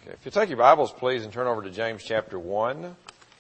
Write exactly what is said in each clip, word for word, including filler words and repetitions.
Okay, if you take your Bibles, please, and turn over to James chapter one.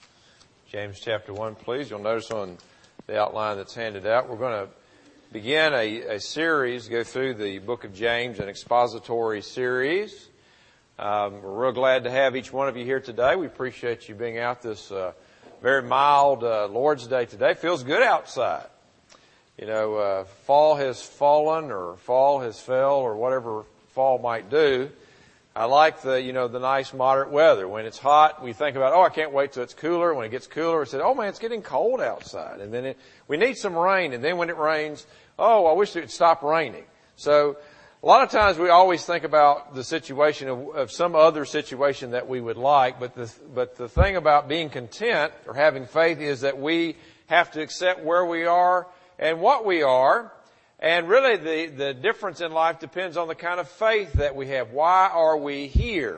James chapter one, please. You'll notice on the outline that's handed out, we're going to begin a, a series, go through the book of James, an expository series. Um, we're real glad to have each one of you here today. We appreciate you being out this uh, very mild uh, Lord's Day today. Feels good outside. You know, uh, fall has fallen or fall has fell or whatever fall might do. I like the, you know, the nice moderate weather. When it's hot, we think about, oh, I can't wait till it's cooler. When it gets cooler, we say, oh man, it's getting cold outside. And then it, we need some rain. And then when it rains, oh, I wish it would stop raining. So a lot of times we always think about the situation of, of some other situation that we would like. But the, but the thing about being content or having faith is that we have to accept where we are and what we are. And really the, the difference in life depends on the kind of faith that we have. Why are we here?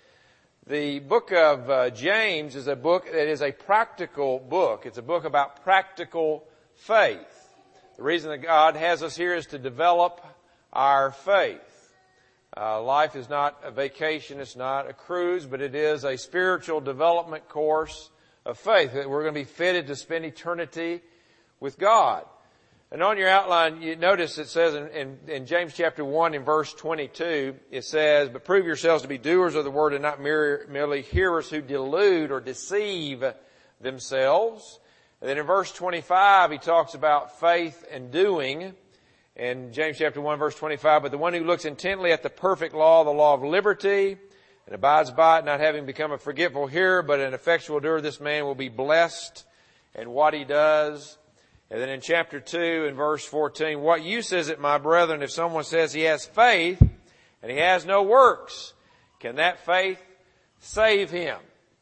The book of uh, James is a book that is a practical book. It's a book about practical faith. The reason that God has us here is to develop our faith. Uh, life is not a vacation, it's not a cruise, but it is a spiritual development course of faith that we're going to be fitted to spend eternity with God. And on your outline, you notice it says in, in, in James chapter one in verse twenty-two, it says, but prove yourselves to be doers of the word and not mere, merely hearers who delude or deceive themselves. And then in verse twenty-five, he talks about faith and doing. In James chapter one verse twenty-five, but the one who looks intently at the perfect law, the law of liberty, and abides by it, not having become a forgetful hearer, but an effectual doer, this man will be blessed in what he does. And then in chapter two in verse fourteen, what use is it, my brethren, if someone says he has faith and he has no works? Can that faith save him?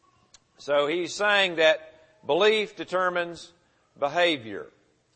So he's saying that belief determines behavior.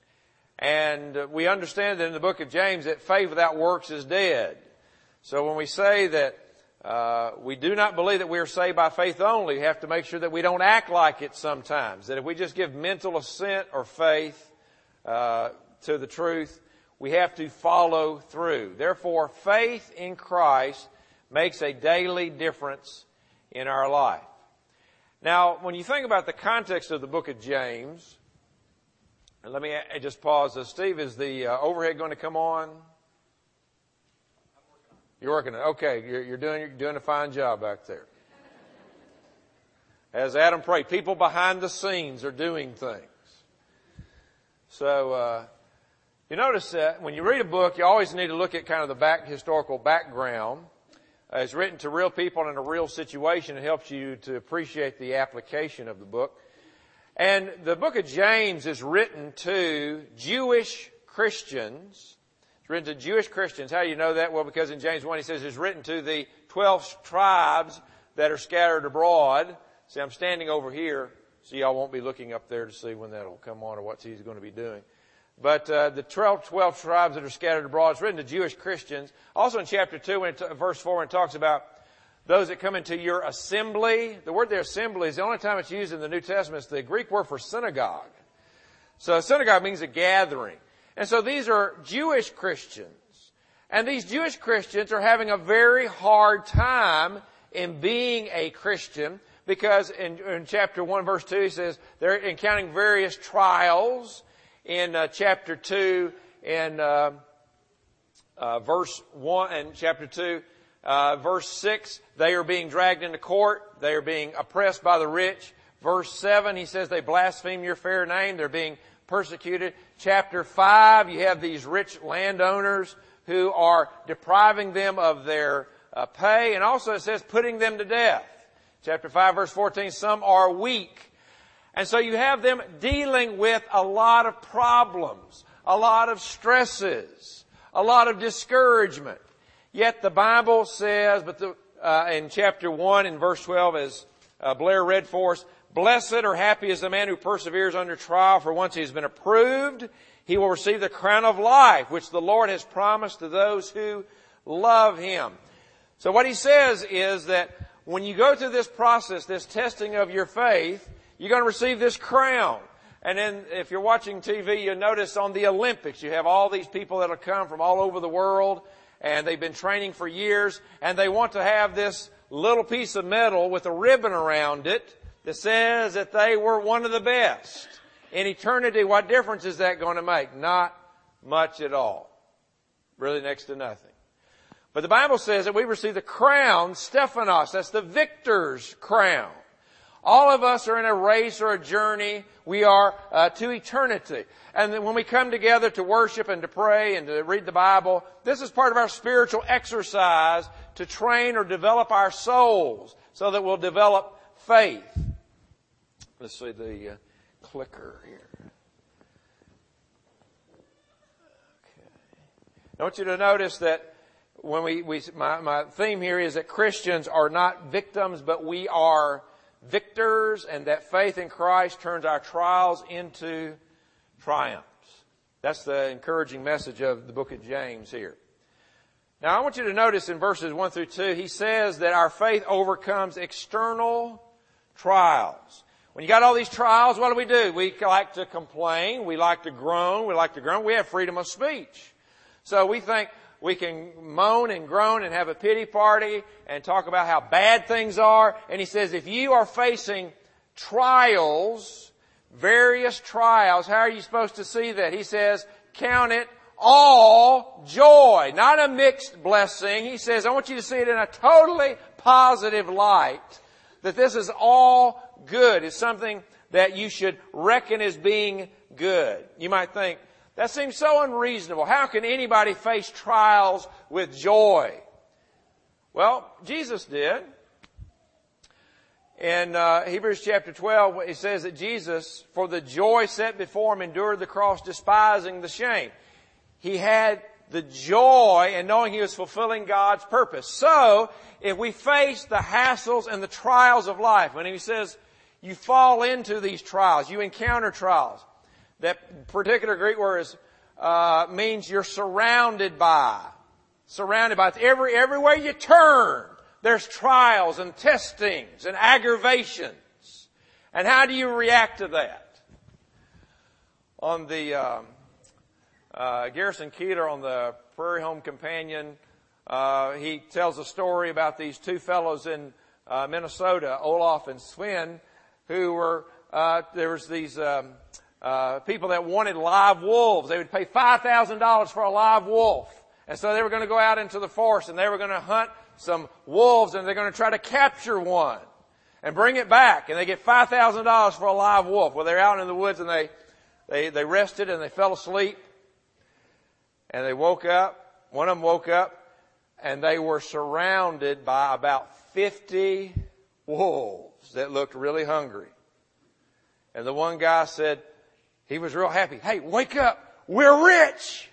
And we understand that in the book of James that faith without works is dead. So when we say that uh, we do not believe that we are saved by faith only, we have to make sure that we don't act like it sometimes. That if we just give mental assent or faith Uh, to the truth, we have to follow through. Therefore, faith in Christ makes a daily difference in our life. Now, when you think about the context of the book of James, and let me just pause. Steve, is the uh, overhead going to come on? You're working on it. Okay, you're, you're doing you're doing a fine job back there. As Adam prayed, people behind the scenes are doing things. So, uh, you notice that when you read a book, you always need to look at kind of the back, historical background. Uh, it's written to real people in a real situation. It helps you to appreciate the application of the book. And the book of James is written to Jewish Christians. It's written to Jewish Christians. How do you know that? Well, because in James one he says it's written to the twelve tribes that are scattered abroad. See, I'm standing over here. So y'all won't be looking up there to see when that'll come on or what he's going to be doing. But uh, the twelve, twelve tribes that are scattered abroad, it's written to Jewish Christians. Also in chapter two, when it t- verse four, when it talks about those that come into your assembly. The word there, assembly, is the only time it's used in the New Testament. It's the Greek word for synagogue. So synagogue means a gathering. And so these are Jewish Christians. And these Jewish Christians are having a very hard time in being a Christian. Because in, in chapter one, verse two, he says they're encountering various trials. In uh, chapter two, in uh, uh, verse one, and chapter two, uh, verse six, they are being dragged into court. They are being oppressed by the rich. Verse seven, he says they blaspheme your fair name. They're being persecuted. Chapter five, you have these rich landowners who are depriving them of their uh, pay, and also it says putting them to death. Chapter five, verse fourteen, some are weak. And so you have them dealing with a lot of problems, a lot of stresses, a lot of discouragement. Yet the Bible says, but the, uh, in chapter one, in verse twelve, as uh, Blair read for us, blessed or happy is the man who perseveres under trial, for once he has been approved, he will receive the crown of life, which the Lord has promised to those who love him. So what he says is that when you go through this process, this testing of your faith, you're going to receive this crown. And then if you're watching T V, you'll notice on the Olympics, you have all these people that have come from all over the world, and they've been training for years, and they want to have this little piece of metal with a ribbon around it that says that they were one of the best. In eternity, what difference is that going to make? Not much at all. Really next to nothing. But the Bible says that we receive the crown, Stephanos. That's the victor's crown. All of us are in a race or a journey. We are uh, to eternity. And then when we come together to worship and to pray and to read the Bible, this is part of our spiritual exercise to train or develop our souls so that we'll develop faith. Let's see the uh, clicker here. Okay. I want you to notice that when we, we my, my theme here is that Christians are not victims, but we are victors, and that faith in Christ turns our trials into triumphs. That's the encouraging message of the book of James here. Now I want you to notice in verses one through two, he says that our faith overcomes external trials. When you got all these trials, what do we do? We like to complain, we like to groan, we like to groan. We have freedom of speech. So we think we can moan and groan and have a pity party and talk about how bad things are. And he says, if you are facing trials, various trials, how are you supposed to see that? He says, count it all joy, not a mixed blessing. He says, I want you to see it in a totally positive light, that this is all good. It's something that you should reckon as being good. You might think, that seems so unreasonable. How can anybody face trials with joy? Well, Jesus did. In uh, Hebrews chapter twelve, it says that Jesus, for the joy set before him, endured the cross, despising the shame. He had the joy in knowing he was fulfilling God's purpose. So, if we face the hassles and the trials of life, when he says you fall into these trials, you encounter trials, that particular Greek word is, uh, means you're surrounded by. Surrounded by. Every, everywhere you turn, there's trials and testings and aggravations. And how do you react to that? On the, um, uh, Garrison Keillor on the Prairie Home Companion, uh, he tells a story about these two fellows in, uh, Minnesota, Olaf and Sven, who were, uh, there was these, um, Uh, people that wanted live wolves. They would pay five thousand dollars for a live wolf. And so they were going to go out into the forest and they were going to hunt some wolves and they're going to try to capture one and bring it back. And they get five thousand dollars for a live wolf. Well, they're out in the woods and they, they, they rested and they fell asleep. And they woke up. One of them woke up and they were surrounded by about fifty wolves that looked really hungry. And the one guy said, he was real happy. Hey, wake up. We're rich.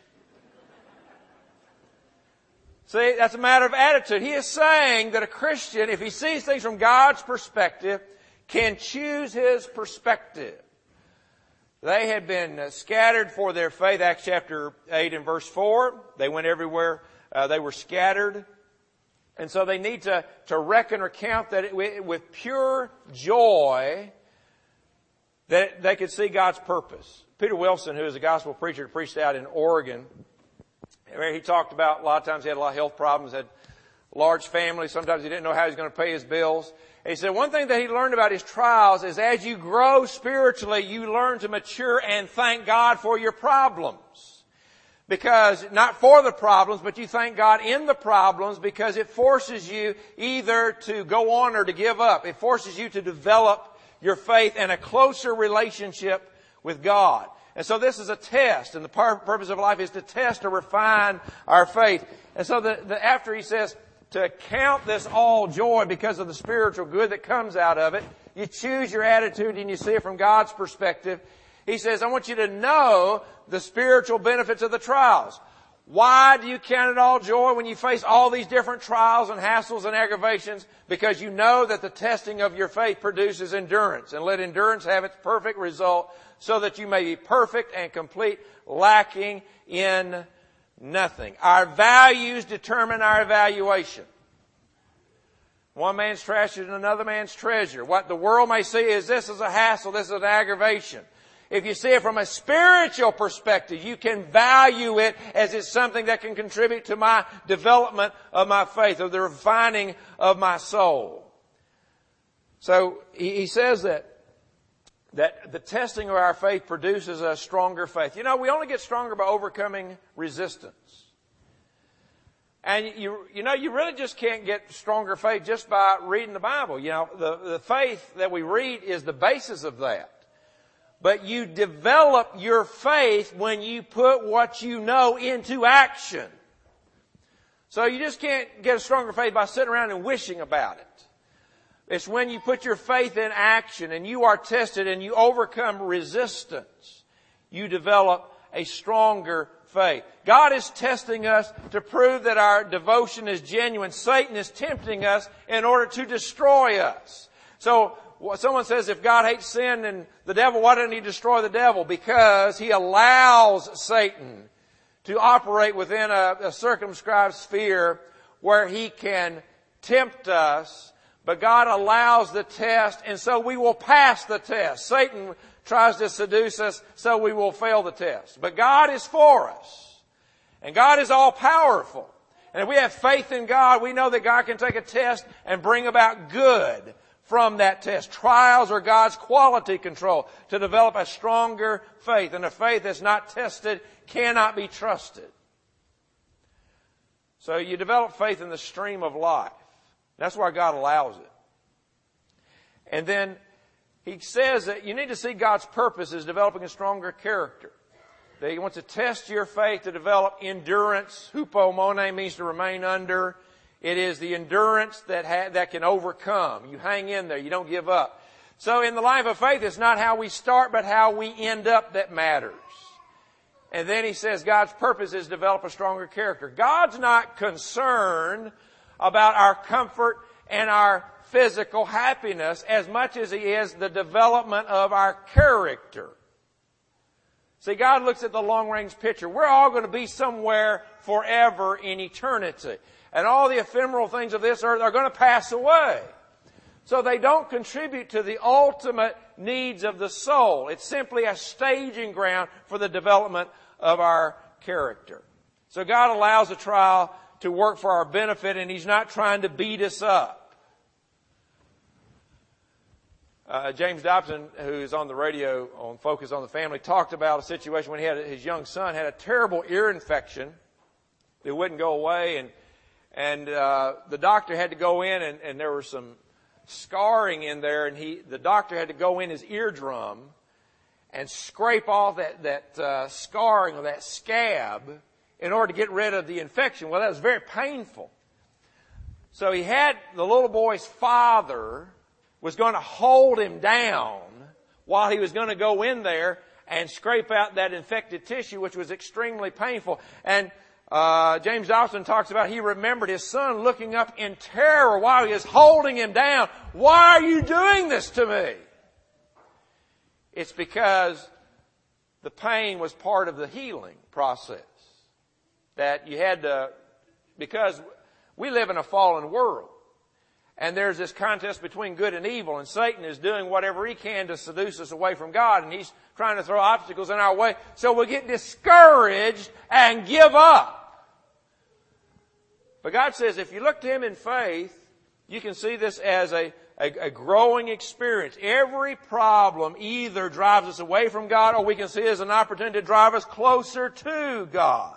See, that's a matter of attitude. He is saying that a Christian, if he sees things from God's perspective, can choose his perspective. They had been scattered for their faith. Acts chapter eight and verse four. They went everywhere. Uh, they were scattered. And so they need to, to reckon or count that it, with pure joy, that they could see God's purpose. Peter Wilson, who is a gospel preacher, preached out in Oregon. He talked about, a lot of times he had a lot of health problems, had a large family. Sometimes he didn't know how he was going to pay his bills. And he said one thing that he learned about his trials is as you grow spiritually, you learn to mature and thank God for your problems. Because, not for the problems, but you thank God in the problems because it forces you either to go on or to give up. It forces you to develop your faith and a closer relationship with God. And so this is a test, and the purpose of life is to test or refine our faith. And so the, the, after he says to count this all joy because of the spiritual good that comes out of it, you choose your attitude and you see it from God's perspective. He says, I want you to know the spiritual benefits of the trials. Why do you count it all joy when you face all these different trials and hassles and aggravations? Because you know that the testing of your faith produces endurance. And let endurance have its perfect result so that you may be perfect and complete, lacking in nothing. Our values determine our evaluation. One man's trash is another man's treasure. What the world may see is this is a hassle, this is an aggravation. If you see it from a spiritual perspective, you can value it as it's something that can contribute to my development of my faith, or the refining of my soul. So he says that that the testing of our faith produces a stronger faith. You know, we only get stronger by overcoming resistance. And you, you know, you really just can't get stronger faith just by reading the Bible. You know, the, the faith that we read is the basis of that. But you develop your faith when you put what you know into action. So you just can't get a stronger faith by sitting around and wishing about it. It's when you put your faith in action and you are tested and you overcome resistance, you develop a stronger faith. God is testing us to prove that our devotion is genuine. Satan is tempting us in order to destroy us. So someone says, if God hates sin and the devil, why doesn't He destroy the devil? Because He allows Satan to operate within a, a circumscribed sphere where he can tempt us. But God allows the test, and so we will pass the test. Satan tries to seduce us, so we will fail the test. But God is for us. And God is all-powerful. And if we have faith in God, we know that God can take a test and bring about good from that test. Trials are God's quality control to develop a stronger faith. And a faith that's not tested cannot be trusted. So you develop faith in the stream of life. That's why God allows it. And then he says that you need to see God's purpose as developing a stronger character. That He wants to test your faith to develop endurance. Hupomone means to remain under. It is the endurance that ha- that can overcome. You hang in there. You don't give up. So in the life of faith, it's not how we start, but how we end up that matters. And then he says God's purpose is to develop a stronger character. God's not concerned about our comfort and our physical happiness as much as He is the development of our character. See, God looks at the long-range picture. We're all going to be somewhere forever in eternity. And all the ephemeral things of this earth are going to pass away. So they don't contribute to the ultimate needs of the soul. It's simply a staging ground for the development of our character. So God allows a trial to work for our benefit, and He's not trying to beat us up. Uh, James Dobson, who is on the radio on Focus on the Family, talked about a situation when he had his young son had a terrible ear infection that wouldn't go away, and and uh, the doctor had to go in, and, and there was some scarring in there, and he the doctor had to go in his eardrum and scrape off that that uh, scarring or that scab in order to get rid of the infection. Well, that was very painful. So he had the little boy's father was going to hold him down while he was going to go in there and scrape out that infected tissue, which was extremely painful. And uh James Dobson talks about he remembered his son looking up in terror while he was holding him down. Why are you doing this to me? It's because the pain was part of the healing process. That you had to, because we live in a fallen world. And there's this contest between good and evil, and Satan is doing whatever he can to seduce us away from God, and he's trying to throw obstacles in our way, so we'll get discouraged and give up. But God says if you look to Him in faith, you can see this as a, a, a growing experience. Every problem either drives us away from God, or we can see it as an opportunity to drive us closer to God.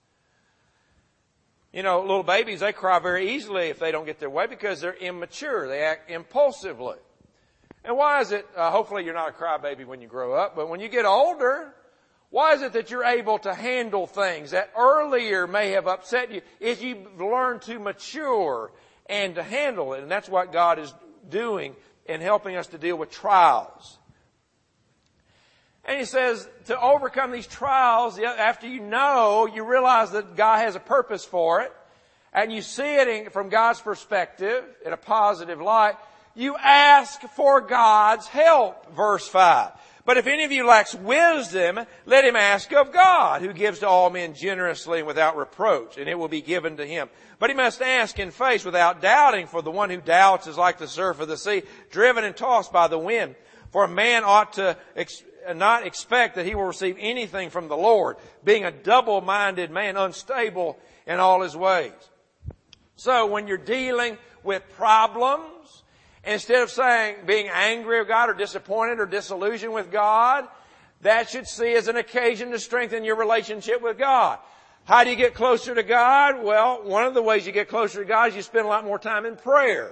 You know, little babies, they cry very easily if they don't get their way because they're immature. They act impulsively. And why is it, uh, hopefully you're not a crybaby when you grow up, but when you get older, why is it that you're able to handle things that earlier may have upset you if you've learned to mature and to handle it? And that's what God is doing in helping us to deal with trials. And He says to overcome these trials, after you know, you realize that God has a purpose for it, and you see it in, from God's perspective in a positive light, you ask for God's help, verse five. But if any of you lacks wisdom, let him ask of God, who gives to all men generously and without reproach, and it will be given to him. But he must ask in faith without doubting, for the one who doubts is like the surf of the sea, driven and tossed by the wind. For a man ought to ex- not expect that he will receive anything from the Lord, being a double-minded man, unstable in all his ways. So when you're dealing with problems, instead of saying, being angry with God or disappointed or disillusioned with God, that should see as an occasion to strengthen your relationship with God. How do you get closer to God? Well, one of the ways you get closer to God is you spend a lot more time in prayer.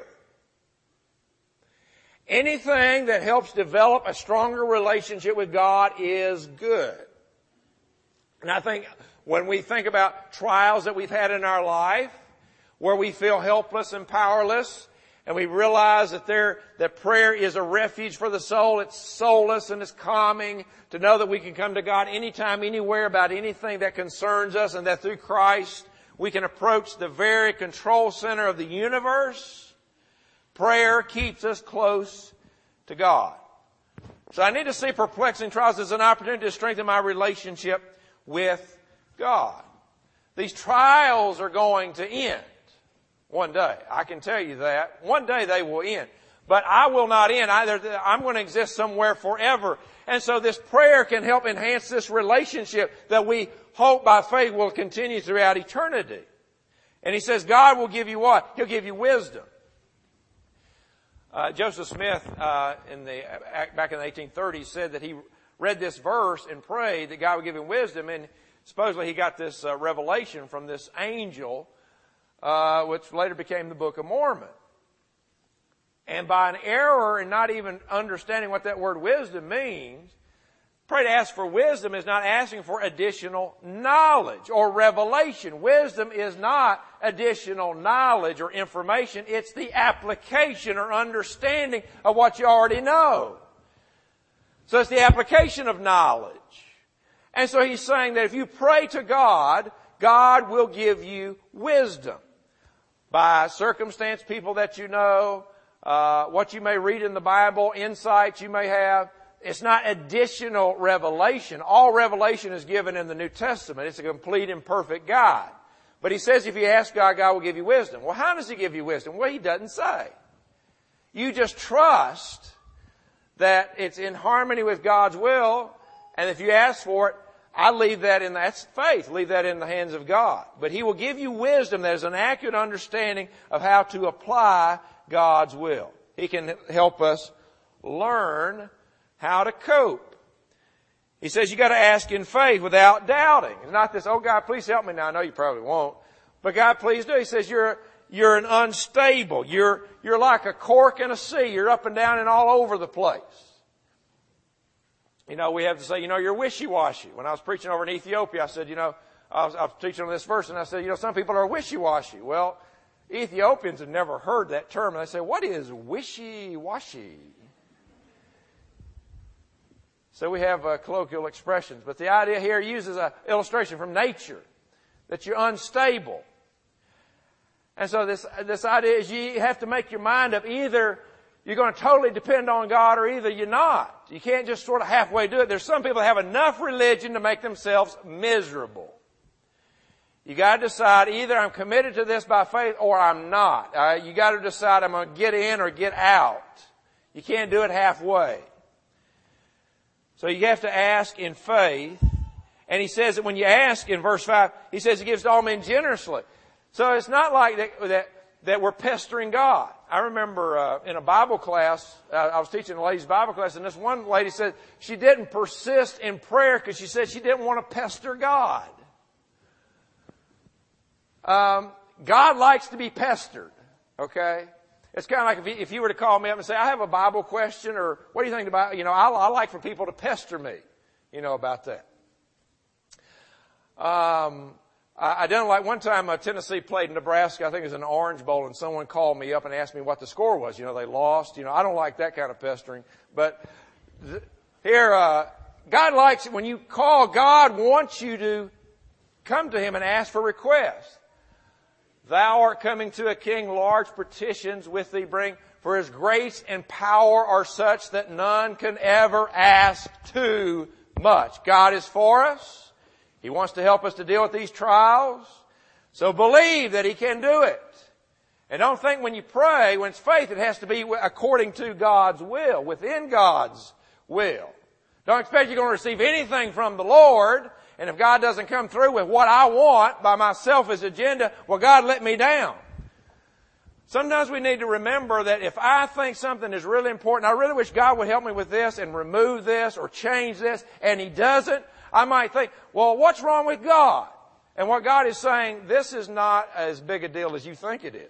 Anything that helps develop a stronger relationship with God is good. And I think when we think about trials that we've had in our life, where we feel helpless and powerless, and we realize that there, that prayer is a refuge for the soul. It's solace and it's calming to know that we can come to God anytime, anywhere about anything that concerns us, and that through Christ we can approach the very control center of the universe. Prayer keeps us close to God. So I need to see perplexing trials as an opportunity to strengthen my relationship with God. These trials are going to end. One day. I can tell you that. One day they will end. But I will not end either. I'm going to exist somewhere forever. And so this prayer can help enhance this relationship that we hope by faith will continue throughout eternity. And he says God will give you what? He'll give you wisdom. Uh, Joseph Smith, uh, in the, back in the eighteen thirties said that he read this verse and prayed that God would give him wisdom. And supposedly he got this uh, revelation from this angel, Uh, which later became the Book of Mormon. And by an error in not even understanding what that word wisdom means, pray to ask for wisdom is not asking for additional knowledge or revelation. Wisdom is not additional knowledge or information. It's the application or understanding of what you already know. So it's the application of knowledge. And so he's saying that if you pray to God, God will give you wisdom. By circumstance, people that you know, uh, what you may read in the Bible, insights you may have. It's not additional revelation. All revelation is given in the New Testament. It's a complete and perfect guide. But he says if you ask God, God will give you wisdom. Well, how does he give you wisdom? Well, he doesn't say. You just trust that it's in harmony with God's will, and if you ask for it, I leave that in, that's faith, leave that in the hands of God. But he will give you wisdom that is an accurate understanding of how to apply God's will. He can help us learn how to cope. He says you got to ask in faith without doubting. It's not this, oh God, please help me now. I know you probably won't. But God, please do. He says you're, you're an unstable. You're, you're like a cork in a sea. You're up and down and all over the place. You know, we have to say, you know, you're wishy-washy. When I was preaching over in Ethiopia, I said, you know, I was, I was teaching on this verse, and I said, you know, some people are wishy-washy. Well, Ethiopians have never heard that term, and they say, what is wishy-washy? So we have uh, colloquial expressions, but the idea here uses an illustration from nature, that you're unstable. And so this, this idea is you have to make your mind up. Either you're going to totally depend on God or either you're not. You can't just sort of halfway do it. There's some people that have enough religion to make themselves miserable. You got to decide either I'm committed to this by faith or I'm not. Uh, you got to decide I'm going to get in or get out. You can't do it halfway. So you have to ask in faith. And he says that when you ask in verse five, he says he gives to all men generously. So it's not like that, that, that we're pestering God. I remember uh, in a Bible class, uh, I was teaching a ladies' Bible class, and this one lady said she didn't persist in prayer because she said she didn't want to pester God. Um, God likes to be pestered, okay? It's kind of like if you, if you were to call me up and say, I have a Bible question, or what do you think about, you know, I, I like for people to pester me, you know, about that. Um, I, I don't like, one time uh, Tennessee played Nebraska, I think it was in the Orange Bowl, and someone called me up and asked me what the score was. You know, they lost. You know, I don't like that kind of pestering. But th- here, uh, God likes it when you call. God wants you to come to Him and ask for requests. Thou art coming to a king, large petitions with thee bring, for His grace and power are such that none can ever ask too much. God is for us. He wants to help us to deal with these trials. So believe that He can do it. And don't think when you pray, when it's faith, it has to be according to God's will, within God's will. Don't expect you're going to receive anything from the Lord. And if God doesn't come through with what I want by my selfish agenda, well, God let me down. Sometimes we need to remember that if I think something is really important, I really wish God would help me with this and remove this or change this, and He doesn't, I might think, well, what's wrong with God? And what God is saying, this is not as big a deal as you think it is.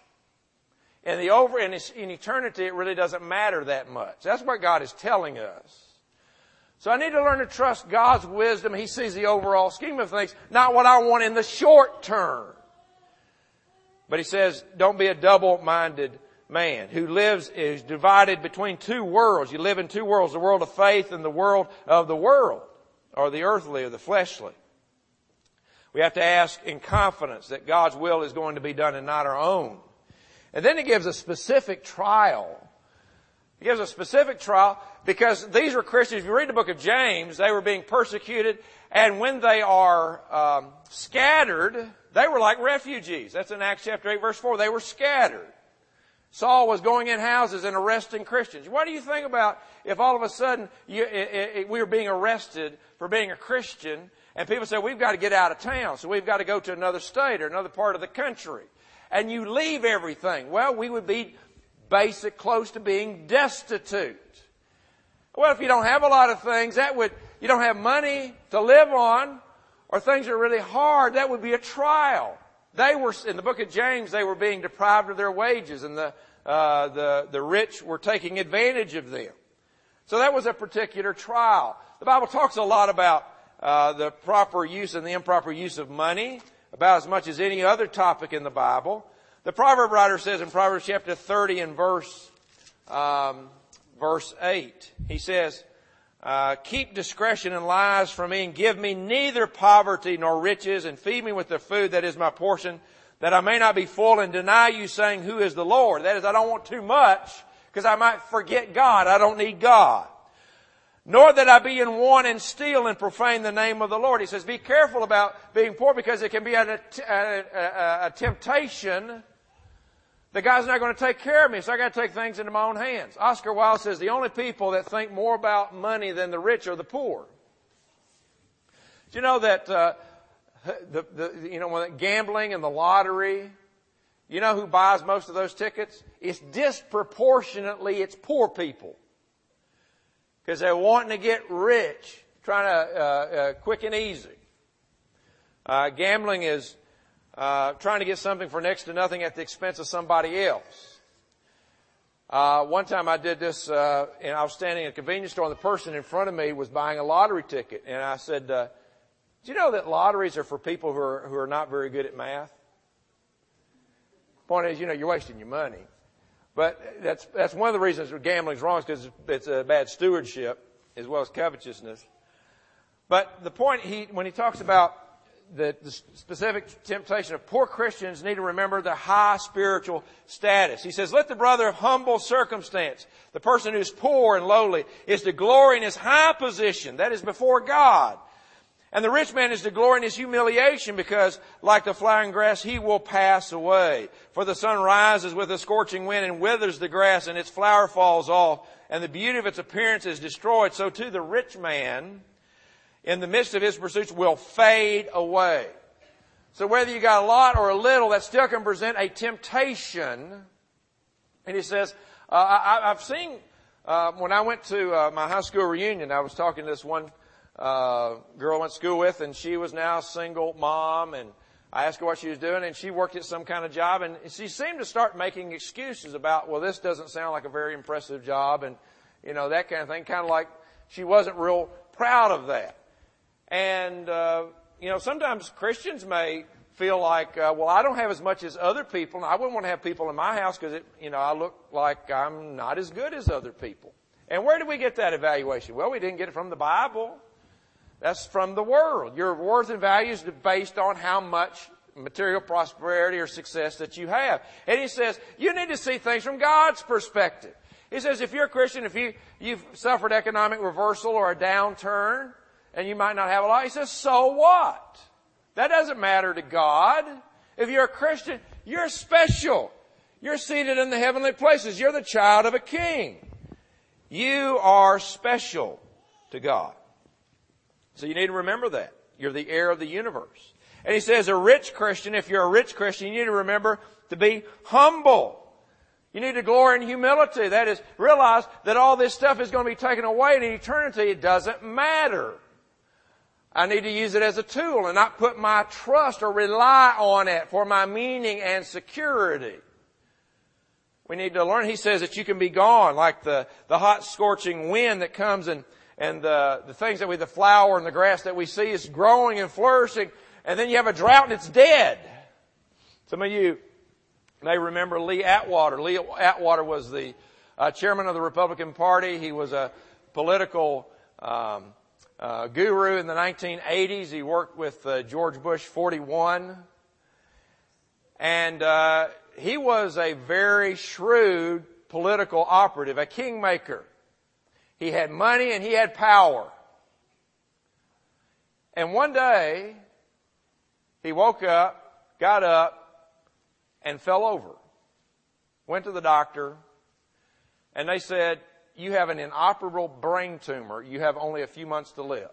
In the over, in, in eternity, it really doesn't matter that much. That's what God is telling us. So I need to learn to trust God's wisdom. He sees the overall scheme of things, not what I want in the short term. But He says, don't be a double-minded man who lives, is divided between two worlds. You live in two worlds, the world of faith and the world of the world, or the earthly or the fleshly. We have to ask in confidence that God's will is going to be done and not our own. And then He gives a specific trial. He gives a specific trial because these were Christians. If you read the book of James, they were being persecuted. And when they are um, scattered, they were like refugees. That's in Acts chapter eight, verse four. They were scattered. Saul was going in houses and arresting Christians. What do you think about if all of a sudden you, it, it, we were being arrested for being a Christian and people say, we've got to get out of town, so we've got to go to another state or another part of the country. And you leave everything. Well, we would be basic, close to being destitute. Well, if you don't have a lot of things, that would, you don't have money to live on, or things are really hard, that would be a trial. They were, in the book of James, they were being deprived of their wages, and the, uh, the, the rich were taking advantage of them. So that was a particular trial. The Bible talks a lot about, uh, the proper use and the improper use of money, about as much as any other topic in the Bible. The proverb writer says in Proverbs chapter thirty and verse, um, verse eight, he says, uh, keep discretion and lies from me and give me neither poverty nor riches and feed me with the food that is my portion, that I may not be full and deny you saying, who is the Lord? That is, I don't want too much because I might forget God. I don't need God. Nor that I be in want and steal and profane the name of the Lord. He says, be careful about being poor because it can be a, a, a, a temptation. The God's not going to take care of me, so I got to take things into my own hands. Oscar Wilde says the only people that think more about money than the rich are the poor. Do you know that uh, the, the you know when gambling and the lottery, you know who buys most of those tickets? It's disproportionately it's poor people. Because they're wanting to get rich, trying to, uh, uh, quick and easy. Uh, gambling is, uh, trying to get something for next to nothing at the expense of somebody else. Uh, one time I did this, uh, and I was standing in a convenience store and the person in front of me was buying a lottery ticket. And I said, uh, do you know that lotteries are for people who are, who are not very good at math? Point is, you know, you're wasting your money. But that's, that's one of the reasons gambling's wrong is because it's a bad stewardship as well as covetousness. But the point he, when he talks about the, the specific temptation of poor Christians need to remember the high spiritual status. He says, let the brother of humble circumstance, the person who's poor and lowly, is to glory in his high position. That is before God. And the rich man is to glory in his humiliation because, like the flowering grass, he will pass away. For the sun rises with a scorching wind and withers the grass, and its flower falls off, and the beauty of its appearance is destroyed. So too the rich man, in the midst of his pursuits, will fade away. So whether you got a lot or a little, that still can present a temptation. And he says, uh, I, I've seen, uh, when I went to uh, my high school reunion, I was talking to this one Uh, girl I went to school with, and she was now a single mom, and I asked her what she was doing, and she worked at some kind of job, and she seemed to start making excuses about, well, this doesn't sound like a very impressive job, and, you know, that kind of thing, kind of like she wasn't real proud of that. And, uh, you know, sometimes Christians may feel like, uh, well, I don't have as much as other people, and I wouldn't want to have people in my house because, it, you know, I look like I'm not as good as other people. And where did we get that evaluation? Well, we didn't get it from the Bible. That's from the world. Your worth and value is based on how much material prosperity or success that you have. And he says, you need to see things from God's perspective. He says, if you're a Christian, if you, you've suffered economic reversal or a downturn, and you might not have a lot, he says, so what? That doesn't matter to God. If you're a Christian, you're special. You're seated in the heavenly places. You're the child of a king. You are special. to God. So you need to remember that. You're the heir of the universe. And he says a rich Christian, if you're a rich Christian, you need to remember to be humble. You need to glory in humility. That is, realize that all this stuff is going to be taken away in eternity. It doesn't matter. I need to use it as a tool and not put my trust or rely on it for my meaning and security. We need to learn. He says that you can be gone like the, the hot scorching wind that comes and, and the, the things that we, the flower and the grass that we see is growing and flourishing. And then you have a drought and it's dead. Some of you may remember Lee Atwater. Lee Atwater was the uh, chairman of the Republican Party. He was a political um, uh, guru in the nineteen eighties. He worked with uh, George Bush forty-one. And uh, he was a very shrewd political operative, a kingmaker. He had money and he had power. And one day, he woke up, got up, and fell over. Went to the doctor, and they said, you have an inoperable brain tumor. You have only a few months to live.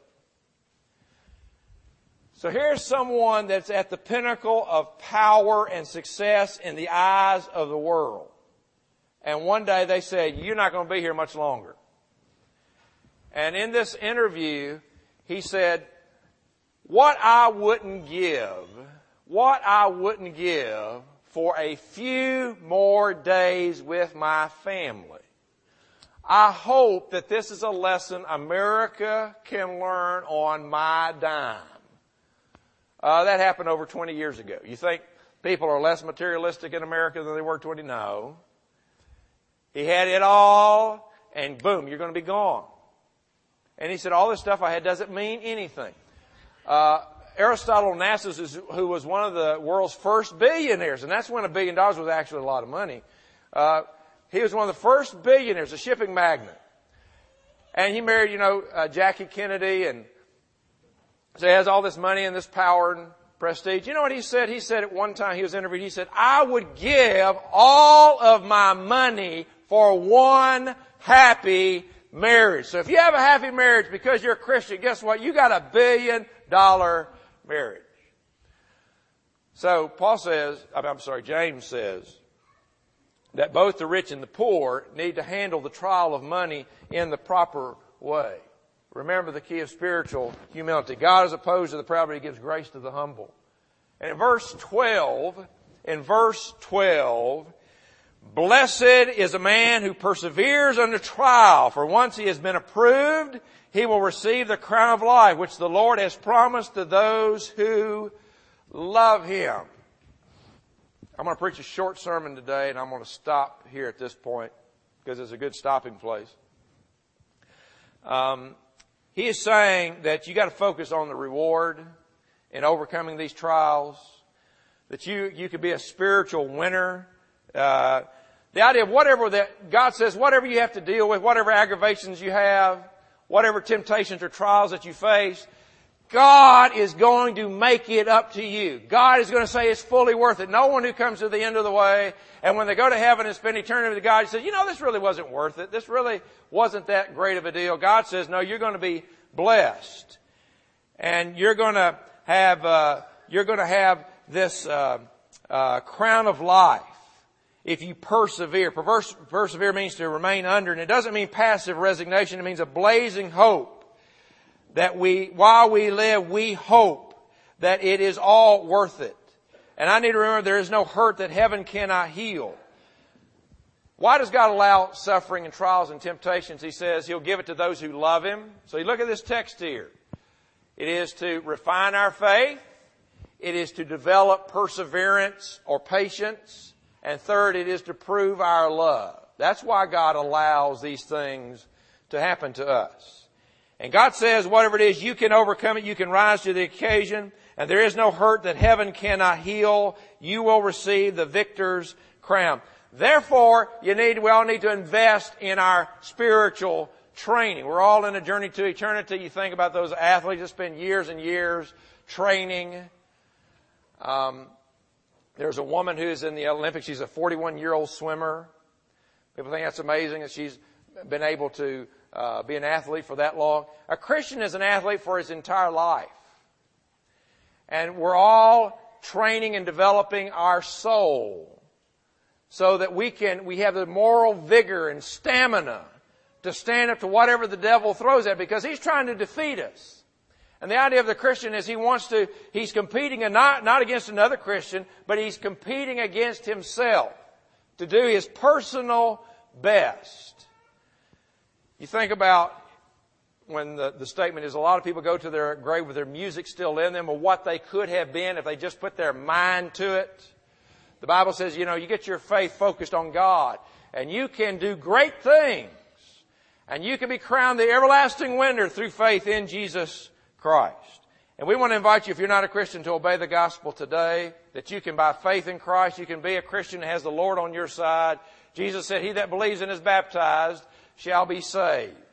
So here's someone that's at the pinnacle of power and success in the eyes of the world. And one day they said, you're not going to be here much longer. And in this interview, he said, what I wouldn't give, what I wouldn't give for a few more days with my family. I hope that this is a lesson America can learn on my dime. Uh, that happened over twenty years ago. You think people are less materialistic in America than they were twenty? No. He had it all, and boom, you're going to be gone. And he said, all this stuff I had doesn't mean anything. Uh, Aristotle Onassis, is, who was one of the world's first billionaires, and that's when a billion dollars was actually a lot of money. Uh, he was one of the first billionaires, a shipping magnate. And he married, you know, uh, Jackie Kennedy, and so he has all this money and this power and prestige. You know what he said? He said at one time, he was interviewed, he said, I would give all of my money for one happy marriage. So if you have a happy marriage because you're a Christian, guess what? You got a billion dollar marriage. So Paul says, I'm sorry, James says that both the rich and the poor need to handle the trial of money in the proper way. Remember the key of spiritual humility. God is opposed to the proud, but He gives grace to the humble. And in verse twelve, in verse twelve, blessed is a man who perseveres under trial, for once he has been approved, he will receive the crown of life, which the Lord has promised to those who love Him. I'm going to preach a short sermon today, and I'm going to stop here at this point because it's a good stopping place. Um, he is saying that you got to focus on the reward in overcoming these trials, that you, you could be a spiritual winner. Uh, the idea of whatever that God says, whatever you have to deal with, whatever aggravations you have, whatever temptations or trials that you face, God is going to make it up to you. God is going to say it's fully worth it. No one who comes to the end of the way, and when they go to heaven and spend eternity with God, he says, you know, this really wasn't worth it. This really wasn't that great of a deal. God says, no, you're going to be blessed. And you're going to have, uh, you're going to have this, uh, uh, crown of life if you persevere. Perverse, persevere means to remain under, and it doesn't mean passive resignation. It means a blazing hope. That we, while we live, we hope that it is all worth it. And I need to remember there is no hurt that heaven cannot heal. Why does God allow suffering and trials and temptations? He says He'll give it to those who love Him. So you look at this text here. It is to refine our faith. It is to develop perseverance or patience. And third, it is to prove our love. That's why God allows these things to happen to us. And God says, whatever it is, you can overcome it. You can rise to the occasion. And there is no hurt that heaven cannot heal. You will receive the victor's crown. Therefore, you need, we all need to invest in our spiritual training. We're all in a journey to eternity. You think about those athletes that spend years and years training. Um, there's a woman who's in the Olympics. She's a forty-one-year-old swimmer. People think that's amazing that she's been able to uh, be an athlete for that long. A Christian is an athlete for his entire life. And we're all training and developing our soul so that we can, we have the moral vigor and stamina to stand up to whatever the devil throws at, because he's trying to defeat us. And the idea of the Christian is he wants to, he's competing and not, not against another Christian, but he's competing against himself to do his personal best. You think about when the, the statement is a lot of people go to their grave with their music still in them, or what they could have been if they just put their mind to it. The Bible says, you know, you get your faith focused on God and you can do great things. And you can be crowned the everlasting winner through faith in Jesus Christ. And we want to invite you, if you're not a Christian, to obey the gospel today, that you can, by faith in Christ, you can be a Christian that has the Lord on your side. Jesus said, he that believes and is baptized shall be saved.